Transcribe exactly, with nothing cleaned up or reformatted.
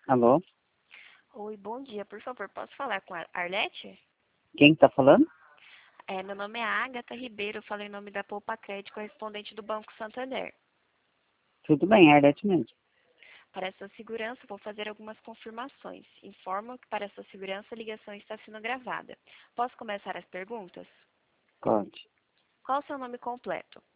Alô? Oi, bom dia. Por favor, posso falar com a Arlete? Quem está falando? É, meu nome é Agatha Ribeiro, eu falo em nome da Poupa Crédito, correspondente do Banco Santander. Tudo bem, Arlete mesmo. Para sua segurança, vou fazer algumas confirmações. Informo que para sua segurança a ligação está sendo gravada. Posso começar as perguntas? Pode. Qual o seu nome completo?